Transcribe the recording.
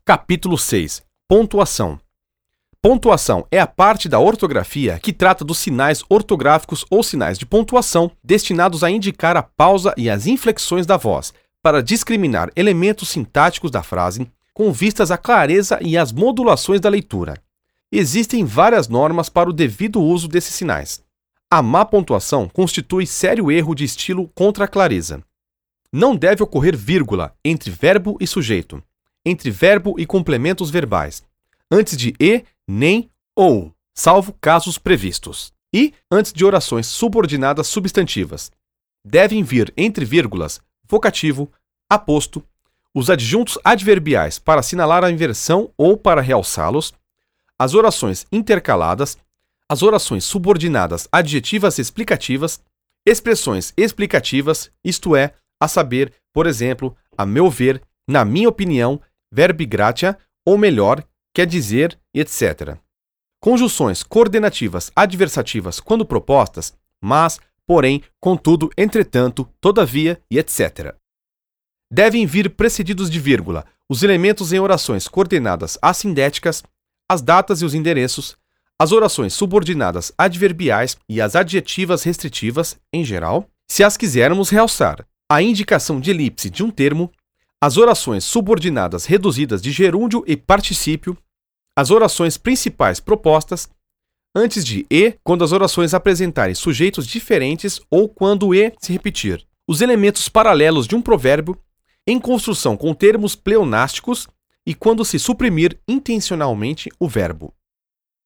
Capítulo 6. Pontuação. Pontuação é a parte da ortografia que trata dos sinais ortográficos ou sinais de pontuação destinados a indicar a pausa e as inflexões da voz, para discriminar elementos sintáticos da frase, com vistas à clareza e às modulações da leitura. Existem várias normas para o devido uso desses sinais. A má pontuação constitui sério erro de estilo contra a clareza. Não deve ocorrer vírgula entre verbo e sujeito, entre verbo e complementos verbais, antes de e, nem, ou, salvo casos previstos, e antes de orações subordinadas substantivas. Devem vir entre vírgulas, vocativo, aposto, os adjuntos adverbiais para assinalar a inversão ou para realçá-los, as orações intercaladas, as orações subordinadas adjetivas explicativas, expressões explicativas, isto é, a saber, por exemplo, a meu ver, na minha opinião, verbi gratia, ou melhor, quer dizer, etc. Conjunções coordenativas adversativas quando propostas, mas, porém, contudo, entretanto, todavia e etc. Devem vir precedidos de vírgula os elementos em orações coordenadas assindéticas, as datas e os endereços, as orações subordinadas adverbiais e as adjetivas restritivas, em geral, se as quisermos realçar, a indicação de elipse de um termo, as orações subordinadas reduzidas de gerúndio e particípio, as orações principais propostas, antes de e, quando as orações apresentarem sujeitos diferentes ou quando o e se repetir, os elementos paralelos de um provérbio, em construção com termos pleonásticos e quando se suprimir intencionalmente o verbo.